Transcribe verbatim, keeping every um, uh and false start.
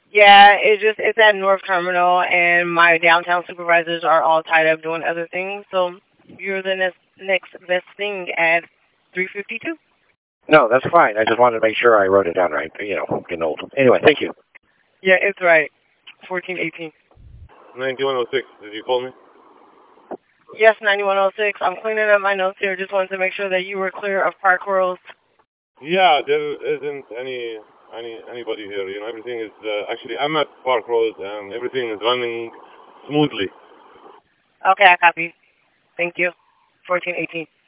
Yeah, it just it's at North Terminal, and my downtown supervisors are all tied up doing other things. So you're the next next best thing at three fifty two. No, that's fine. I just wanted to make sure I wrote it down right. You know, getting old. Anyway, thank you. Yeah, it's right. Fourteen eighteen. ninety-one oh six. Did you call me? Yes, ninety-one oh six. I'm cleaning up my notes here. Just wanted to make sure that you were clear of Park Rose. Yeah, there isn't any any anybody here. You know, everything is uh, actually I'm at Park Road and everything is running smoothly. Okay, I copy. Thank you. fourteen eighteen.